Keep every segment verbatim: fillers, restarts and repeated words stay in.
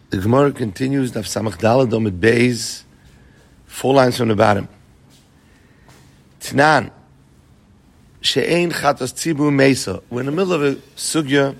The Gemara continues, Daf Samach Daled Omid Beis, four lines from the bottom. Tnan, she'ein chatas tzibur meisa. We're in the middle of a sugya,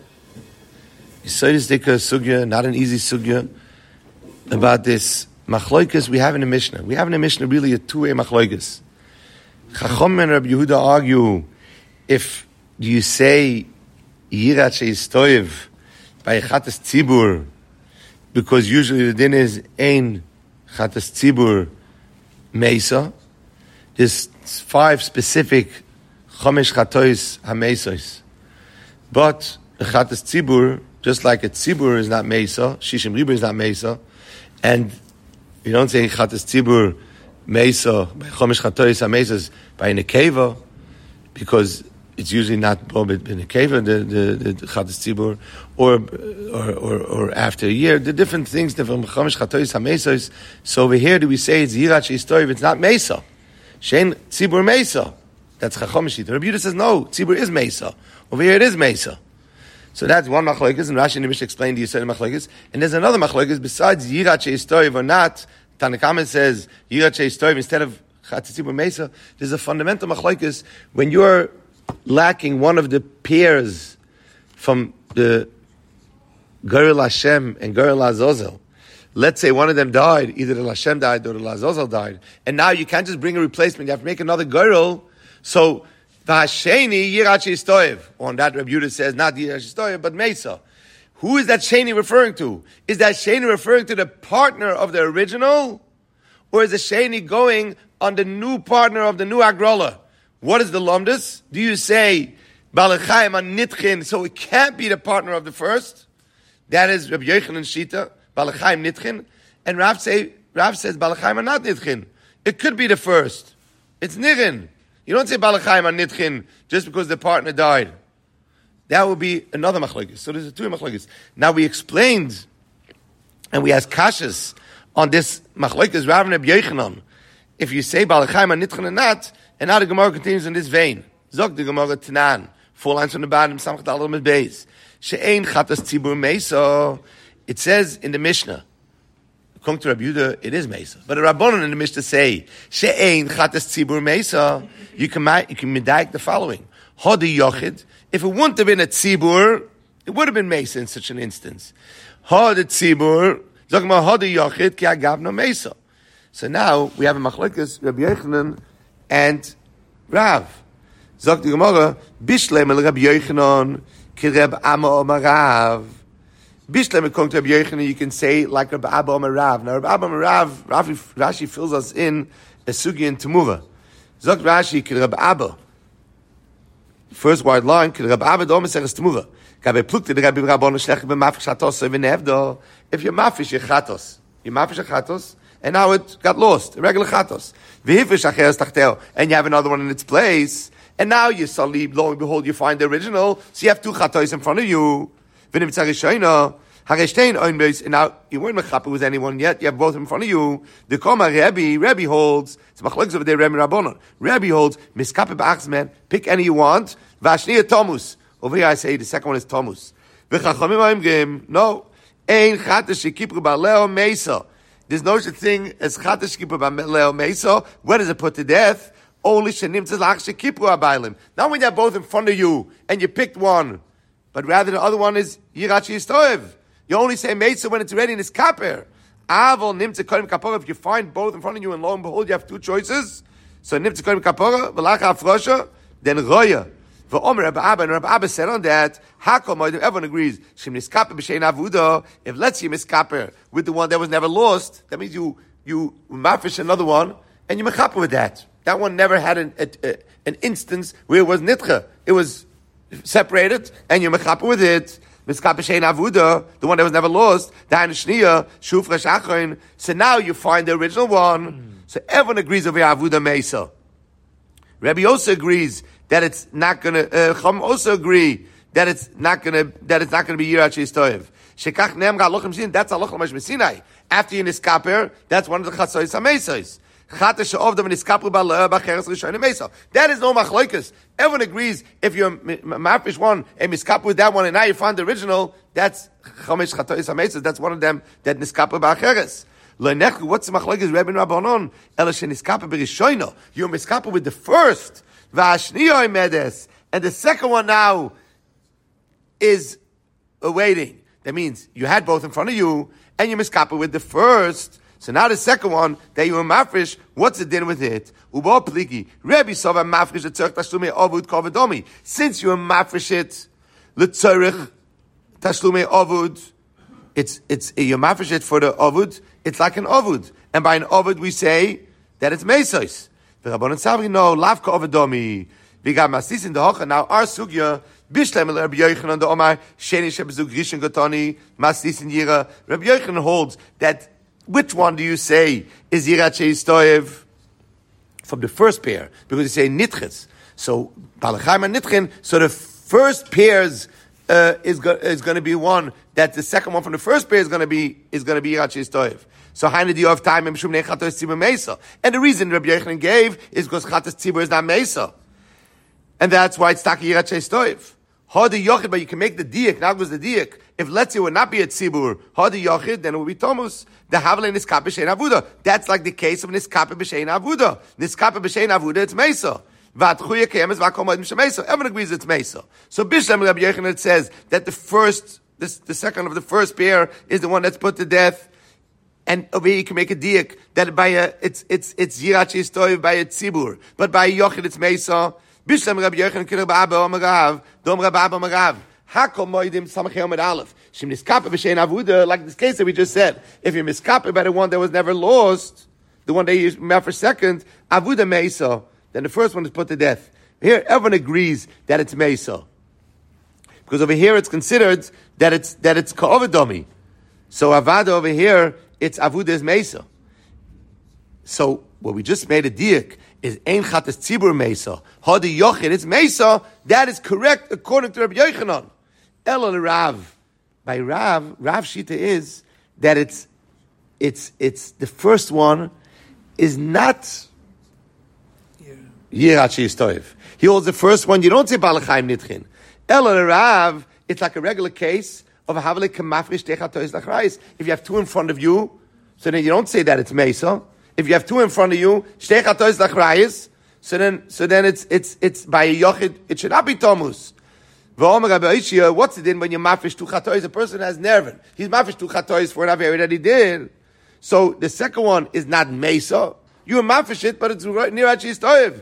Yisodis Dika sugya, not an easy sugya, about this machloikas we have in the Mishnah. We have in the Mishnah really a two-way machloikas. Chacham and Rabbi Yehuda argue if you say Yirat she'istoyev by chatas tzibur, because usually the din is ein chatas tzibur meisa. There's five specific chomesh chatois ha-meisos. But the chatas tzibur, just like a tzibur is not meisa, shishim riba is not meisa, and you don't say chatas tzibur meisa by chomesh chatois ha-meisos by nekeva, because it's usually not bobit in nekeva, the the the chatas tzibur, or or or or after a year. The different things, different chomesh chatois ha-meisos. So over here, do we say it's yirat she'istoyev? It's not meisa. Shein tzibur meisa. That's chacham shita. Rabbi Yehuda says no, tzibur is meisa. Over here it is meisa. So that's one machlokes, and Rashi and Mishnah explained the Yisrael machlokes. And there's another machlokes besides yirat she'istoyev or not. Tanakama says yirat she'istoyev instead of chatas tzibur meisa. There's a fundamental machlokes when you're lacking one of the pairs from the Gerel Hashem and Gerel Azazel. Let's say one of them died, either the Hashem died or the Azazel died, and now you can't just bring a replacement, you have to make another Gerel. So, V'hasheni Yirat she'istoyev. On that, Rabbi Yehuda says, not Yirat she'istoyev, but Mesa. Who is that Sheni referring to? Is that Sheni referring to the partner of the original? Or is the Sheni going on the new partner of the new Agrola? What is the Lomdus? Do you say, Balachayim on Nitchin, so it can't be the partner of the first? That is Rabbi Yochanan Shita, Balachayim Nitchin. And Rav, say, Rav says, Balachayim are not Nitchin. It could be the first. It's Nirin. You don't say Balachayim on Nitchin just because the partner died. That would be another machlokes. So there's two machlokes. Now we explained, and we asked kashas on this machlokes, Rav and Rabbi Yochanan. If you say Balachayim on Nitchin or not, and now the Gemara continues in this vein. Zog the Gemara Tanan. Four lines from the bottom. Samach Daled Omid Beis. She'ein chatas tzibur meisa. It says in the Mishnah. According to Rabbi Yehuda, it is meisa. But the Rabbanon in the Mishnah say she'ein chatas tzibur meisa. You can you can medayik the following. Hodi yochid. If it wouldn't have been a tzibur, it would have been meisa in such an instance. Hodi tzibur. Zog ma hodi yochid ki agavno meisa. So now we have a machlokes Rabbi Yochanan and Rav. Zog the Gemara, Bishlem el Rabbi Yochanan, ki Reb Amma Omar Rav. Bishlem, according to Rabbi Yochanan, you can say like Reb Abba Omar Rav. Now, Reb Abba Omar Rav, Rashi fills us in a sugi in Temura. Zog Rashi, ki Reb Abba. First wide line, ki Reb Abba Dom Seres Temura. Gabe plukte the Rabbi Rabbon Shlech b'mafish chatos v'nevdo. If you're mafish, you're chatos. You're mafish chatos, and now it got lost, a regular chatos. And you have another one in its place, and now you suddenly, lo and behold, you find the original, so you have two chatos in front of you. And now you weren't mechaper with anyone yet, you have both in front of you. The Koma Rebbe, Rebbe holds, it's machlokes over there, Rebbe Rabbanon. Rebbe holds, miskape b'achzman, pick any you want, v'ashniya tomus. Over here I say the second one is tomus. No, ein chatas shekipru ba'leo meisa. There's no such thing as chatash kippur b'leo meisa. When is it put to death? Only shenim tzalach shekipru abaylim. Not when they're both in front of you and you picked one, but rather the other one is yirat she'istoyev. You only say meisa when it's ready and it's kaper. Avol nimtze kodim kapora. If you find both in front of you and lo and behold you have two choices, so nimtze kodim kapora v'lach ha'afrosha, then roya. V'omer Rabbi Abba, and Rabbi Abba said on that, Hakol, everyone agrees, Shem niskaper b'shein avuda, if let's see miskaper with the one that was never lost, that means you, you mafish another one, and you mechaper with that. That one never had an, a, a, an instance where it was nitcha. It was separated, and you mechaper with it. Miskaper b'shein avuda, the one that was never lost, dain shniya, shufra shachrin, so now you find the original one. Mm. So everyone agrees over avuda meisa. Rabbi also agrees that it's not gonna. Uh, Chum also agree that it's not gonna. That it's not gonna be yirat she'istoyev. Shekach ne'am ga'alochem sin. That's halachah ma'ash b'sinai. After you niskaper, that's one of the chasois hamesos. That is no machloikas. Everyone agrees if you're mafresh one and miskapu with that one, and now you find the original, that's chamesh chatois hamesas. That's one of them that niskapu ba'acheres. What's the machloikas Rebbe and Rabbanon? Ela sheniskapu b'rishoino. You're miskapu with the first v'ashniyoi medes, and the second one now is awaiting. That means you had both in front of you, and you miskapu with the first. So now the second one that you were mafresh, what's the din with it? Ubo pligi Rebbe sova mafresh letzorich tashlumei avud kovadomi. Since you were mafresh it letzorich tashlumei avud, it's it's you mafresh it for the avud. It's like an avud, and by an avud we say that it's mesos. The Rabbanon Savri no lavka avadomi. We got mastis in the hocha. Now our sugya bishlem el Rabbi Yochanan the Omar sheni shebezug rishon gatani mastis in yira. Rabbi Yochanan holds that. Which one do you say is Yirat Sheistoyev from the first pair? Because you say Nitches. So, Balachayim and Nitchen, so the first pairs uh, is, go, is going to be one, that the second one from the first pair is going to be is going to be Yirat Sheistoyev. So, Hainu do you have time? And the reason Rabbi Yochanan gave is because Chatas Tzibur is not Mesa. And that's why it's Taki Yirat Sheistoyev. Hadi Yochid, but you can make the diak. Now goes the diak. If let's say it would not be a tzibur, Hadi Yochid, then it would be Tomus. The Havle Niskape B'Shein Avuda. That's like the case of Niskape B'Shein Avuda. Niskape B'Shein Avuda, it's Mesa. Vatchuya Kemes Vakomodim Shemesa. Everyone agrees it's Mesa. So Bishlem Rabbi Yochanan says that the first, this, the second of the first pair is the one that's put to death. And over here you can make a diak that by a, it's, it's, it's Yirat Sheistoyev by a tzibur. But by a Yochid it's Mesa. Bishlem Rabbi Yochanan Kirab Abba Omarav, Dom Rabbi Abba Omarav. Hakol Moedim Samachel Med Aleph. Shim Niskape B'Shein Avuda, like this case that we just said. If you're Miskape by the one that was never lost, the one that you made for second, Avuda Meisa, then the first one is put to death. Here, everyone agrees that it's Meisa. Because over here it's considered that it's, that it's Ka'ovadomi. So Avada over here, it's Avuda's Meisa. So, what we just made a diak is Ein Chatas Tzibur Mesa. Hadi Yochid, it's Mesa. That is correct according to Rabbi Yochanan. Elon Rav. By Rav, Rav Shita is that it's, it's, it's, the first one is not Yirat Sheistoyev. He holds the first one, you don't say Balachayim Nitchin. Elon Rav, it's like a regular case of a Havle Kamafrish Techatois Lachrayis. If you have two in front of you, so then you don't say that it's Mesa. If you have two in front of you, Shtei Chatois Lachrayis, so then, so then it's, it's, it's by a Yochid, it should not be Tomus. What's it in when you mafish two chatois? A person has nervin. He's mafish two chatois for an avera that he did. So the second one is not mesa. You mafish it, but it's near Sheistoyev.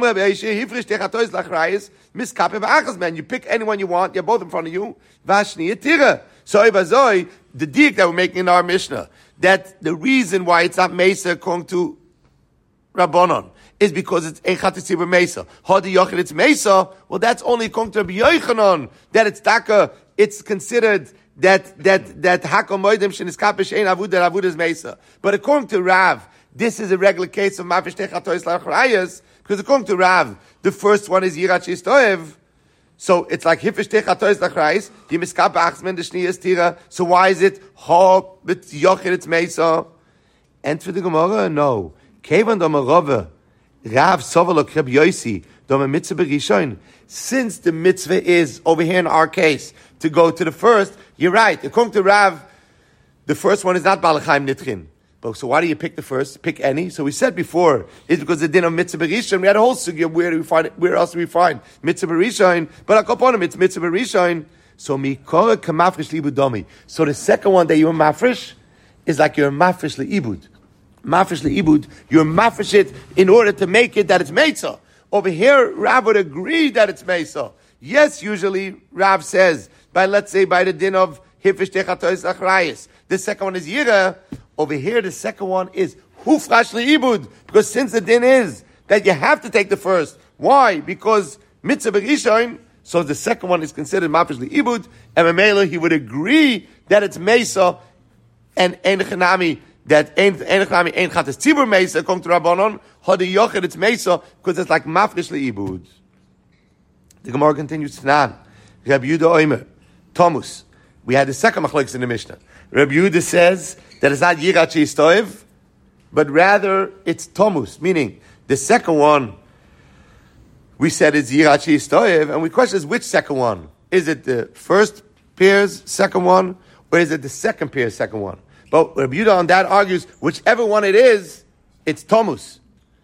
Man, you pick anyone you want. You're both in front of you. So the dik that we're making in our Mishnah, that the reason why it's not mesa according to Rabbanon is because it's Echatis Tzibur Mesa. Hadi Yochid, it's Mesa. Well, that's only according to Rabbi Yochanan, that it's Taka, it's considered that, that, that Hakol Moedim Sheniskape Shein Avud, that Avud is Mesa. But according to Rav, this is a regular case of Mafish Techatois Lachrayas, because according to Rav, the first one is Yirat Sheistoyev. So it's like Hifish Techatois Lachrayas, the Miskape Achsmen, the Shniyas Tira. So why is it Ho, it's Yochid, it's Mesa? And for the Gemara, no. Kevan Domarova, Rav Sovalok Reb Yosi, Doma Mitzvah Rishon. Since the mitzvah is over here in our case to go to the first, you're right. According to Rav, the first one is not Balachayim Nitchin. But so why do you pick the first? Pick any. So we said before, it's because the din of Mitzvah Rishon. We had a whole sugya. Where do we find it? Where else do we find Mitzvah Rishon? But Akoponim, it's Mitzvah Rishon. So Mikora Kamafresh Libudomi. So the second one that you're mafresh is like you're mafresh liibud. Mafresh liibud, you're mafresh it in order to make it that it's mesa. Over here, Rav would agree that it's mesa. Yes, usually Rav says, by let's say by the din of hifish techatois achrayis. The second one is yira. Over here, the second one is hufrash liibud, because since the din is that you have to take the first. Why? Because mitzvah b'rishon. So the second one is considered mafresh liibud, and Mamela he would agree that it's mesa and ein chanami. That ein chanami ein chatas tzibur mesa come to Rabbanon. Hadi yochid it's mesa because it's like mafresh liibud. The Gemara continues Tanan. Rabbi Yehuda Omer Tomus. We had the second machlokes in the Mishnah. Rabbi Yehuda says that it's not yirat sheistoyev, but rather it's Tomus, meaning the second one we said is Yirat Sheyistoyev, and we question is which second one? Is it the first pair's second one, or is it the second pair's second one? But Rabbi Yehuda on that argues, whichever one it is, it's Tomus.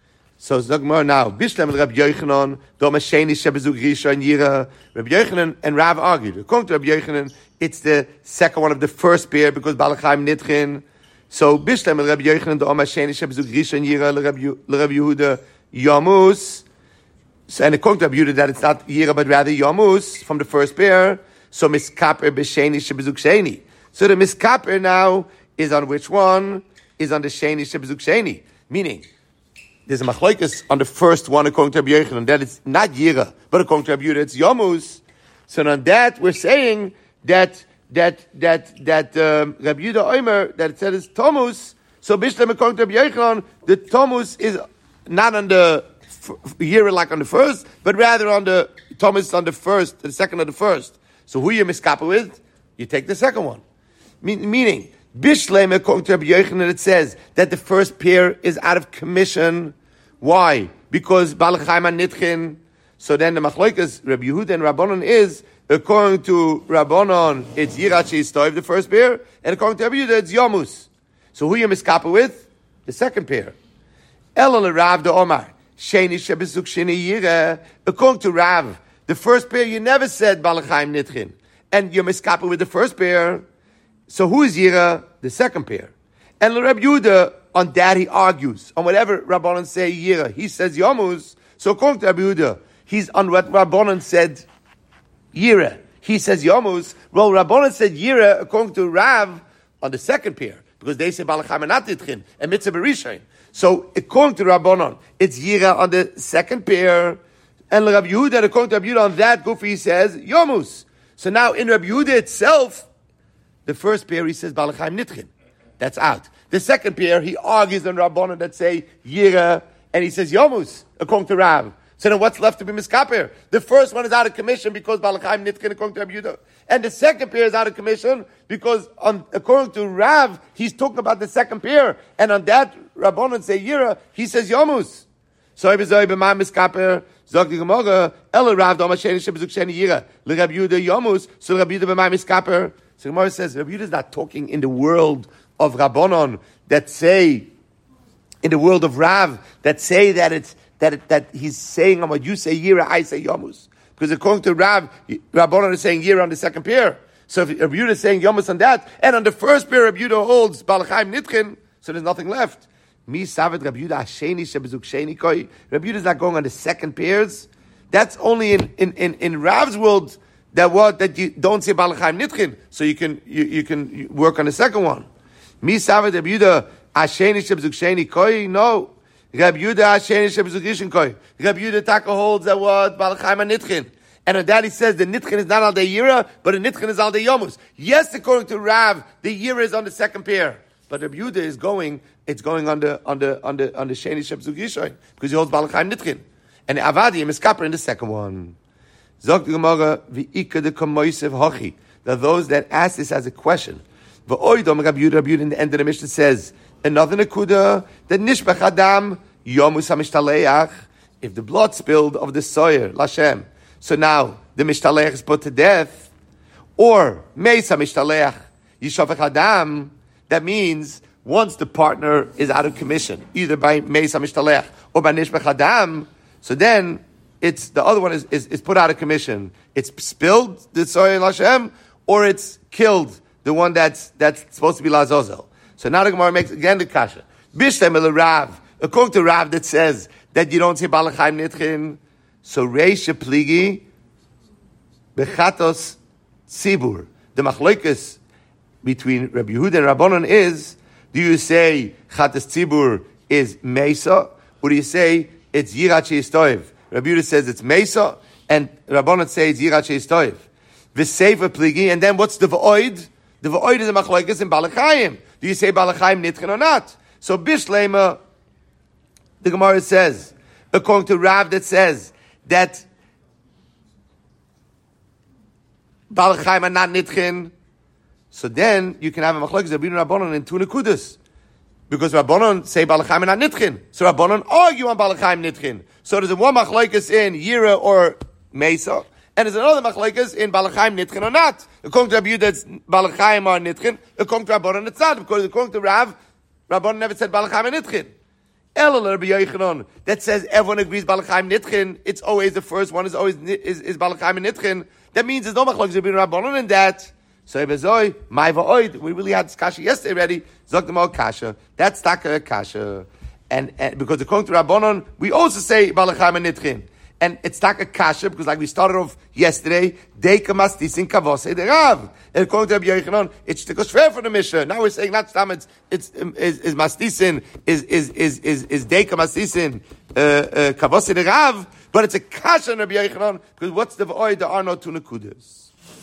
So Zogmar now, Bishlem Rabbi Yochanan, Doma Sheni Shebezug Risha and Yira. Rabbi Yochanan and Rav argued. According to Rabbi Yochanan, it's the second one of the first pair because Balachayim Nitchin. So Bishlem Rabbi Yochanan, Doma Sheni Shebezug Risha and Yira, Rabbi Yehuda Yamus. So, and according to Rabbi Yehuda that it's not Yira but rather Yamus from the first pair. So Miskaper B'Sheni Shebezug Sheni. So the Miskaper now is on which one? Is on the Sheni Shebezug Sheni. Meaning, there's a machlokes on the first one according to Rabbi Yochanan, that it's not Yira, but according to Rabbi Yehuda, it's Yamus. So on that, we're saying that that that that um, Rabbi Yehuda Omer, that it said it's Tomus. So Bishlem according to Rabbi Yochanan, the Tomus is not on the f- Yira like on the first, but rather on the Tomus on the first, the second of the first. So who you miskapa with? You take the second one. Me- meaning, Bishlem according to Rabbi Yochanan, it says that the first pair is out of commission. Why? Because Balachayim Nitchin. So then the machlokes Rabbi Yehuda and Rabbanon is, according to Rabbanon, it's Yirat Sheyistoyev, the first pair, and according to Rabbi Yehuda, it's Yamus. So who you miskapa with? The second pair. Elon Rav the Omar Sheni Shebezuk Sheni Yira. According to Rav, the first pair you never said Balachayim Nitchin, and you're miskapa with the first pair. So who is Yira? The second pair. And Rabbi Yehuda, on that he argues. On whatever Rabbanan say Yira, he says Yamus. So according to Rabbi Yehuda, he's on what Rabbanan said Yira. He says Yamus. Well, Rabbanan said Yira according to Rav on the second pair. Because they say Balachayim and Natitchin and Mitzvah Berishain. So according to Rabbanan, it's Yira on the second pair. And Rabbi Yehuda, according to Rabbi Yehuda on that, Gufi says Yamus. So now in Rabbi Yehuda itself, the first pair, he says Balachayim Nitchin. That's out. The second pair, he argues on Rabbanan that say Yira, and he says Yamus, according to Rav. So then what's left to be miskaper? The first one is out of commission because Balachayim Nitchin, according to Rabbi Yehuda. And the second pair is out of commission because, on, according to Rav, he's talking about the second pair. And on that, Rabbanan say Yira, he says Yamus. So Rabbi Zoi b'ma miskaper, Zog the Gemara, Ela Rav Dama Sheni Shebezuk Sheni Yira, Le Rabbi Yehuda Yamus, so Rabbi Yehuda b'ma miskaper. So Gemara says, Rabbi Yehuda is not talking in the world of Rabbanon that say, in the world of Rav, that say that it's that it, that he's saying on what you say Yira, I say Yamus. Because according to Rav, Rabbanon is saying Yira on the second pair. So if Rabbi Yehuda is saying Yamus on that, and on the first pair Rabbi Yehuda holds Balachayim Nitchin, so there's nothing left. Mi savet Rabbi Yehuda Hasheni Shebezuk Sheni Koi. Rabbi Yehuda is not going on the second pairs. That's only in in in, in Rav's world. That what that you don't say Balachayim Nitchin, so you can you, you can work on the second one. Mi savet Rabbi Yehuda Hasheni Shebezuk Sheni Koi. No, Rabbi Yehuda Hasheni Shebezuk Rishon Koi. Rabbi Yehuda Taka holds that what Balachayim Nitchin, and on that he says the Nitchin is not al the Yira, but the Nitchin is al the Yamus. Yes, according to Rav, the Yira is on the second pair, but Rabbi Yehuda is going. It's going on the on the on the on the Sheni Shebezuk Rishon because he holds Balachayim Nitchin, and the Avadim is kapper in the second one. Zog the Gemara, v'ika de kamoisev hachi. That those that ask this as a question. V'oidom Rabbi Yehuda, Rabbi Yehuda in the end of the Mishnah says, another nekuda, that nishbach adam, yomus ha-mishtaleach, if the blood spilled of the soyer, Lashem, so now the mishtaleach is put to death, or meis ha-mishtaleach, yishavach adam, that means once the partner is out of commission, either by meis ha-mishtaleach or by nishbach adam, so then it's the other one is, is, is put out of commission. It's spilled the soyer Lashem, or it's killed the one that's that's supposed to be Lazozel. So now the Gemara makes again the kasha. Bishlem el Rav, according to Rav that says that you don't say Balachayim Nitchin. So Reisha Pligi Bechatos Tzibur. The machlokes between Rabbi Yehuda and Rabbanon is: do you say Chatos Tzibur is Mesa, or do you say it's Yirat Sheyistoyev? Rabbi Yehuda says it's Mesa, and Rabbanon says it's Yirat Sheyistoyev. V'seifa Pligi, and then what's the V'oid? The V'oid is a machlokes in Balachayim. Do you say Balachayim Nitchin or not? So Bishlema, the Gemara says, according to Rav that says that Balachayim are not Nitchin, so then you can have a machlokes Rabbi Yehuda and Rabbanon in two nekudas. Because Rabbanon say Balachayim and not Nitchin. So Rabbanon argue on Balachayim Nitchin. So there's a one machlokes in Yira or Mesa, and there's another machlokes in Balachayim Nitchin or not. According to Rabbi Yehuda, it's Balachayim or Nitchin. According to Rabbanon, it's not. Because according to Rav, Rabbanon never said Balachayim and Nitchin. Elul Rabbi Yochanan that says everyone agrees Balachayim Nitchin. It's always the first one is always is, is Balachayim and Nitchin. That means there's no machlokes between Rabbanon and that. So Ebezoi, Maiva Oid, we really had this kasha yesterday already. Zogdemo kasha. That's taka kasha. And, and because according to Rabbanon, we also say Balachayim and Nitchin. And it's taka kasha, because like we started off yesterday, Deika Mastisin Kavose de Rav. And according to Rabbi Yochanan, it's the Koshver for the Mishnah. Now we're saying not Stam, it's, it's, is, is Mastisin, is, is, is, is, is Deika Mastisin, uh, uh, Kavose de Rav. But it's a kasha in Rabbi Yochanan, because what's the Oid? There are no two Nekudas.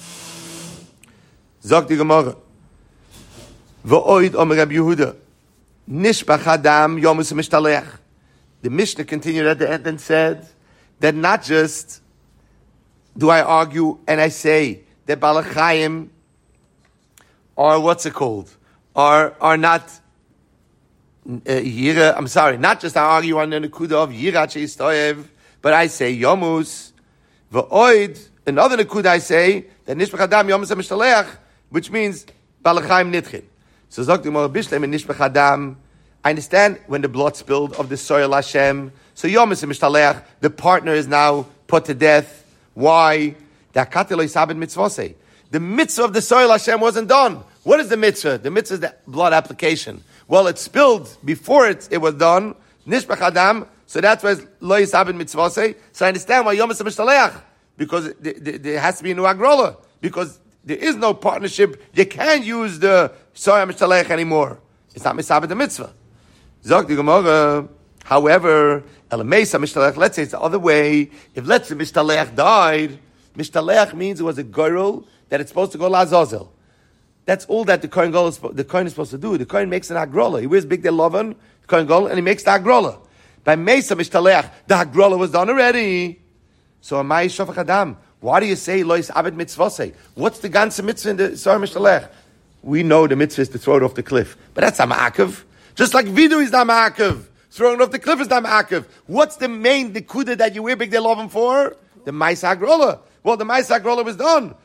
Zog die Gemara. V'oid omer Rabbi Yehuda. Nishbach Adam yomus mishtalech. The Mishnah continued at the end and said that not just do I argue and I say that Balachayim are, what's it called, are, are not uh, Yira, I'm sorry, not just I argue on the Nekuda of Yira Cheistoyev, but I say yomus. V'oid, another Nekuda I say that Nishbach Adam yomus mishtalech, which means Balachayim Nitchin. So Zok the Gemara Bishlem and Nishbach Adam. I understand when the blood spilled of the soil Hashem. So Yom Mishtalech, the partner is now put to death. Why? The mitzvah of the soil Hashem wasn't done. What is the mitzvah? The mitzvah is the blood application. Well, it spilled before it, it was done. Nishbach Adam. So that's why it's Lo Yisabed Mitzvosei. So I understand why Yom Mishtalech, because there has to be a new agrola. Because there is no partnership. You can't use the Soya Mishtalech anymore. It's not Misabed the mitzvah. Zog the Gemara. However, Elamesa Mishtalech, let's say it's the other way. If let's say Mishtalech died, Mishtalech means it was a girl that it's supposed to go Lazazel. That's all that the Kohen Gadol is, the Kohen is supposed to do. The Kohen makes an Agrola. He wears big day Lovan, the Kohen Gadol, and he makes the Agrola. By Mesa Mishtalech, the Agrola was done already. So Amai Shofach Adam. Why do you say Lois Abed Mitzvosei? What's the ganze mitzvah in the Sar Mishtalech? We know the mitzvah is to throw it off the cliff. But that's a ma'akev. Just like Vidu is not ma'akev. Throwing it off the cliff is not ma'akev. What's the main nekuda that you wear big day lovin for? The Maisa Agrola. Well, the Maisa Agrola was done.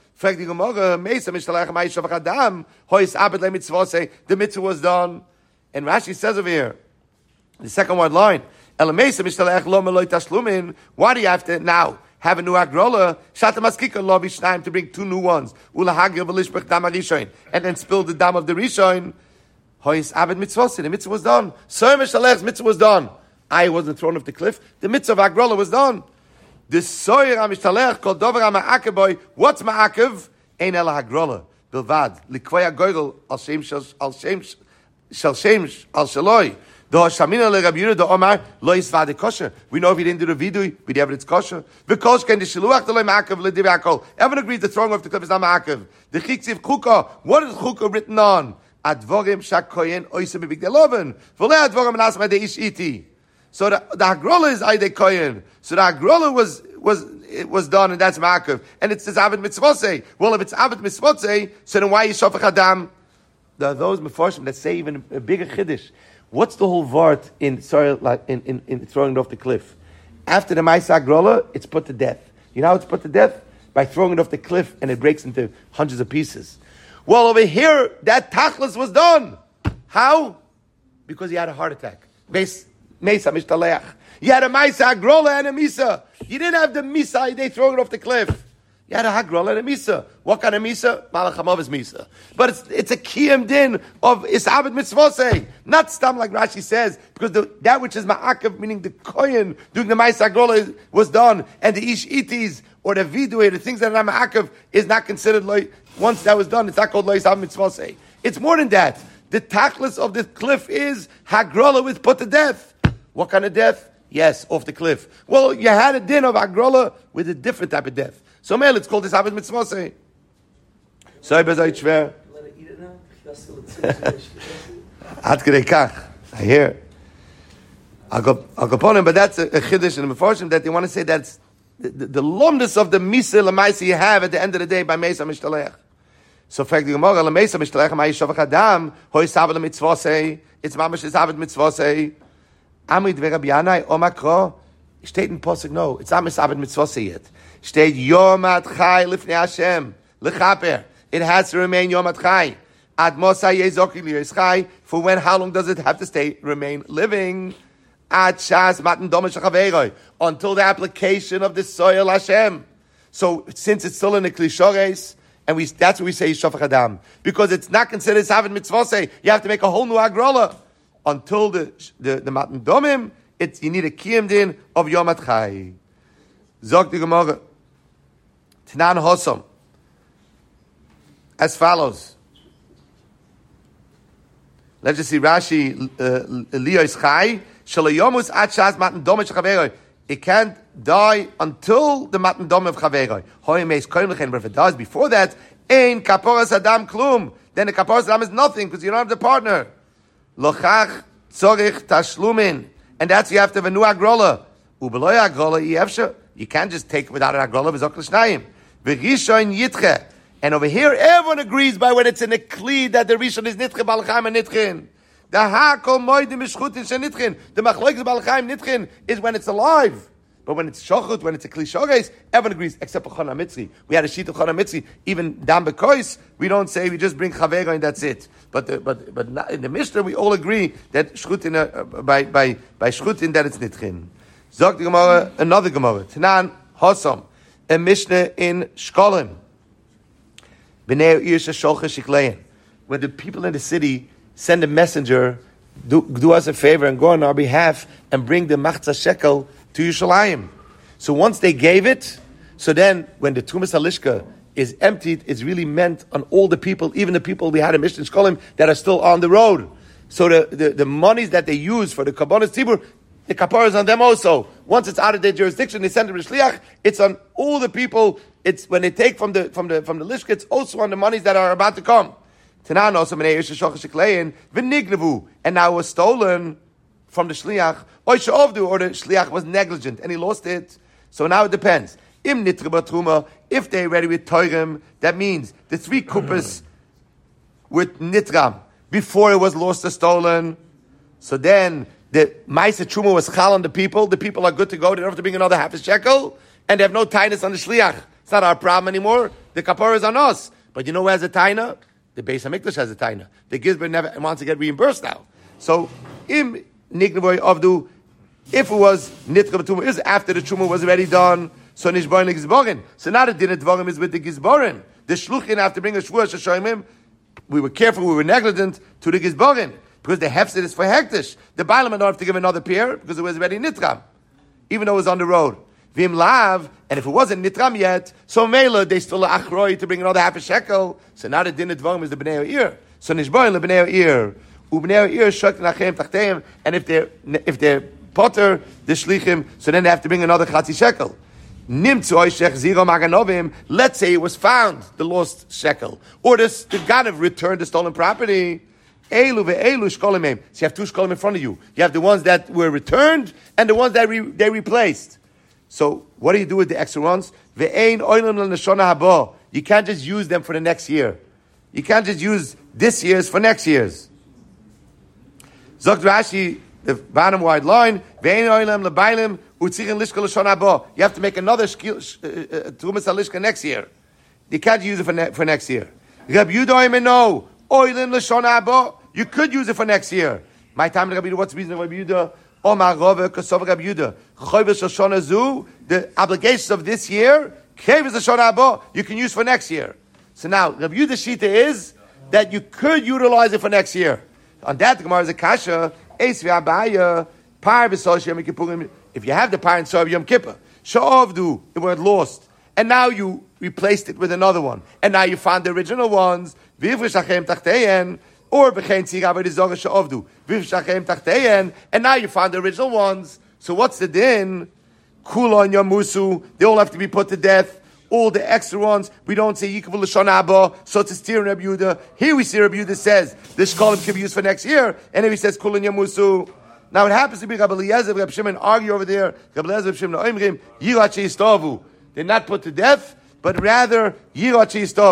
The mitzvah was done. And Rashi says over here, the second one line, why do you have to now have a new agrola, to bring two new ones, and then spill the dam of the rishon? The mitzvah was done. The mitzvah was done. I wasn't thrown off the cliff. The mitzvah of agrola was done. The soyer amishtalech called dover ma'akev. What's ma'akev? Ein el hagrola bilvad likvaya goydel al shem al shem shel shem al shaloi. We know if he didn't do the vidui, we'd have it's kosher. Because can the shiluach the ma'akev l'div. Everyone agrees the throwing off the cliff is not ma'akev. The chiksiv chuka. What is chuka written on? Advorim shak koyen oisem b'big deloven. V'le advorim nasma de ish iti. So the, the hagrola is aydei koyen. So the hagrola was was it was done, and that's ma'akev. And it's this avid mitzvosei. Well, if it's avid mitzvosei, so then why is shofach adam? There are those meforshim that say even a bigger chiddush. What's the whole vart in sorry, like in, in, in throwing it off the cliff? After the Maisa Agrola, it's put to death. You know how it's put to death? By throwing it off the cliff and it breaks into hundreds of pieces. Well, over here, that tachlis was done. How? Because he had a heart attack. Mesa Mishtaleach. You had a Maisa Agrola and a Misa. You didn't have the Misa, they throwing it off the cliff. You had a Hagrola and a Misa. What kind of Misa? Malach Hamav is Misa. But it's it's a Kiyam din of Isabed Mitzvosei. Not stam like Rashi says, because the, that which is Ma'akev, meaning the Kohen doing the Maisa Hagrola was done, and the Ish Itis, or the Vidui, the things that are Ma'akev, is not considered, like, once that was done, it's not called Lo Isabed Mitzvosei. It's more than that. The tachlis of the cliff is Hagrola with put to death. What kind of death? Yes, off the cliff. Well, you had a din of Hagrola with a different type of death. So, male, it's called this Abed Mitzvah. So, I bezayit shver. Let it eat it now. Ad kedei kach. I hear. I'll go, I'll go upon him, but that's a, a chiddush and a meforshim that they want to say that's the, the, the lumnus of the misa l'maisa you have at the end of the day by Mesa Mishtaleach. So, fact the Gemara l'Mesa Mishtaleach ma'yi shavach adam hoi sav l'mitzvah say It's mamash is avid mitzvosei. Amid ve'Rabbi Yanai omakro. Steht in Posuk, no. It's not avid mitzvosei yet. Steht Yom Chai lifnei Hashem lechaper. It has to remain Yom Chai. Ad Mosai Yezoki Liyischai. For when? How long does it have to stay remain living? Ad Shas Matan Domesh Chaveiroi. Until the application of the soil Hashem. So since it's still in the Klishores, and we that's what we say Shofach Adam, because it's not considered Savid Mitzvosei. You have to make a whole new agrola until the the, the Matan Domim. It's you need a Kiyam Din of Yom Chai. Zog the Gemara Tanan Hosom as follows. Let's just see Rashi. Liyos Chai Shalayomus Ad Shas Matan Domesh Chaveiroi. It can't die until the Matan Dom of Chaveroi. But if it does before that, Ein Kaporas Adam Klum. Then the Kaporas Adam is nothing because you don't have the partner. Lochach Tzorich Tashlumin. And that's you have to have a new Agrola. Ubeloy Agrola Yevsha. You can't just take it without an Agrola. V'zok l'shnayim. V'rishon Yitche. And over here, everyone agrees by when it's in a Kli that the Rishon is Nitche, Balchaim and Nitchin. The hakol moedim mishchutin shenitchin. The machlokes balchaim nitchin is when it's alive. But when it's shochut, when it's a klishoges, everyone agrees except for Chana Mitzri. We had a sheet of Chana Mitzri. Even dam bekois, we don't say we just bring chavega and that's it. But the, but but not, in the Mishnah we all agree that shchutin uh, by by by shchutin that it's nitchin. Zog the Gemara, another Gemara. Tanan Hosom, a Mishnah in Shkolim. B'nei Irsha Sholcha Shiklein. When the people in the city send a messenger, do, do us a favor and go on our behalf and bring the machzah shekel to Yerushalayim. So once they gave it, so then when the Trumas Halishka is emptied, it's really meant on all the people, even the people we had in Mishnah Shkolim that are still on the road. So the, the, the monies that they use for the Kabbalah Tzibur, the kapara is on them also. Once it's out of their jurisdiction, they send it to Shliach, it's on all the people. It's when they take from the from the from the Lishka, it's also on the monies that are about to come. Tanan also menei yishashach sheklein v'nignevu, and now it was stolen from the shliach. Or she'ovdu, or the shliach was negligent and he lost it. So now it depends. Im nitre batruma, if they ready with toirim, that means the three kupas with nitram before it was lost or stolen. So then the ma'aser truma was chal on the people. The people are good to go. They don't have to bring another half a shekel, and they have no tainus on the shliach. It's not our problem anymore. The kapara is on us. But you know who has a taina? The Beis HaMikdash has a taina. The Gizber never wants to get reimbursed now. So, im nignevoy avdu, if it was nitra b'tumah, is after the truma was already done, so nishborin gizborin. So now the din dvarim is with the gizborin. The shluchin have to bring a shvuah shashoimim. We were careful, we were negligent to the gizborin because the hefset is for hektish. The bailam don't have to give another pair because it was already nitram, even though it was on the road. Vim lav, and if it wasn't nitram yet, so mela they still achroi to bring another half a shekel. So now the din dvarim is the bnei ir. So nishborin the bnei ir, ubnei ir shok nachem tachteim, and if they're if they're potter the shlichim, so then they have to bring another chatzi shekel. Nimtzu oishech zero maganovim. Let's say it was found the lost shekel, or this the ganav returned the stolen property. Elu ve'elu shkolimim. So you have two shkolim in front of you. You have the ones that were returned and the ones that re, they replaced. So what do you do with the extra ones? Ve'ein oilam l'neshona haba. You can't just use them for the next year. You can't just use this year's for next year's. Zogt Rashi, the bottom wide line. Ve'ein oilam l'bailim utzichin lishka l'shona haba. You have to make another trumas halishka next year. You can't use it for, ne- for next year. Rabbi Yudah imeno oilim l'shona haba. You could use it for next year. My time, Rabbi Yudah. What's the reason of Rabbi Yudah? Omar Rove Kosov Rabbi Yudah. Choyves Shoshana Zu. The obligations of this year. Choyves Shoshana Haba. You can use for next year. So now Rabbi Yudah's shita is that you could utilize it for next year. On that, the Gemara is a kasha. Eis v'abaya par v'sosh Yom Kippurim. If you have the par and so Yom Kippur, sha'ovdu, it was lost, and now you replaced it with another one, and now you found the original ones. V'ivrish tachteyen. Or b'chein tzira v'dizorah she'ovdu v'v'shachem tachteyen, and now you found the original ones. So what's the din? Kulon yamusu, they all have to be put to death. All the extra ones, we don't say yikavu l'shon haba, so it's a steer in Rabbi Yudah. Here we see Rabbi Yudah says this shkolim can be used for next year, and then he says kulon yamusu. Now it happens to be Rabbi Eliezer, Rabbi Shimon argue over there. Rabbi Eliezer, Rabbi Shimon oimrim yirat she'istavu. They're not put to death, but rather yirat she'istavu.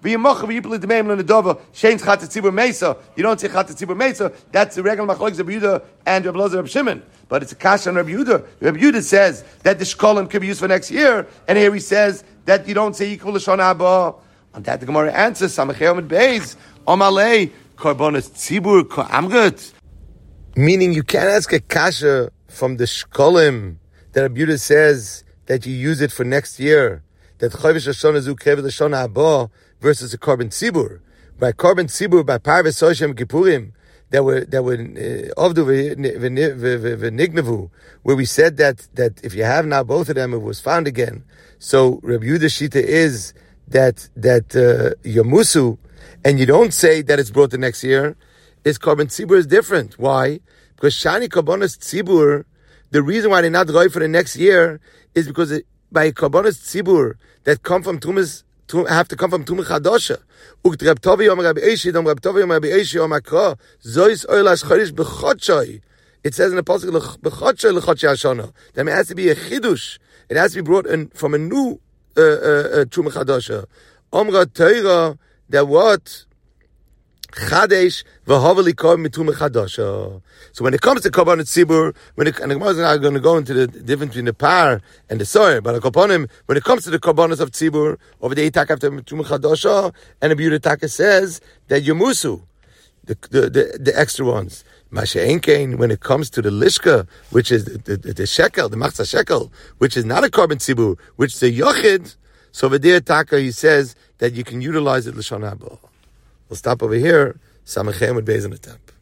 v'yimocha v'yipli d'meim l'nedova shein chat tzibur mesa. You don't say chat tzibur mesa. That's the regular machlokes of Rabbi Yehuda and Rabbi Elazar Rabbi Shimon. But it's a kasha on Rabbi Yehuda. Rabbi Yehuda says that the shkolim could be used for next year, and here he says that you don't say equal l'shana haba. On that the Gemara answers Samachei Amud Beis Omalei Karbonas Tzibur Amgut. Meaning you can't ask a kasha from the shkolim that Rabbi Yehuda says that you use it for next year. That Chavish Hashanah Zu Kevet Hashanah Haba versus a Korban Tzibur. By Korban Tzibur, by Parves Soshem Kippurim, that were that were Ovdu v'Nignavu, where we said that that if you have now both of them, it was found again. So Rabbi Yehuda's shita is that that uh, Yamusu, and you don't say that it's brought the next year. Is Korban Tzibur is different. Why? Because Shani Korbanos Tzibur, the reason why they're not going for the next year is because it, by Korbanos Tzibur that come from Tumas, have to come from Tumah Chadosha. Ukt Reb Tovi Yom Rabbi Eishi, Dom Reb Tovi Yom Rabbi Eishi Yom Akra, Zois Oilash Chorish B'Chotshoi. It says in the Pasuk, B'Chotshoi L'Chotshoi Hashanah. That means it has to be a Chidush. It has to be brought in from a new uh, uh, uh, Tumah Chadosha. Omra Teira, that what? Chadesh v'hoveli kol mitumah chadasha. So when it comes to korban tzibur, when it, and the Gemara is not going to go into the difference between the par and the soyer, but when it comes to the korbanos of tzibur, over the itak after mitumah chadasha, and the Yehuda Taka says that Yamusu, the the the, the extra ones. Masha Enkein, when it comes to the lishka, which is the, the, the shekel, the machzah shekel, which is not a korban tzibur, which is a yochid. So over there Taka he says that you can utilize it l'shon haba. We'll stop over here. Samachem with Beis on the top.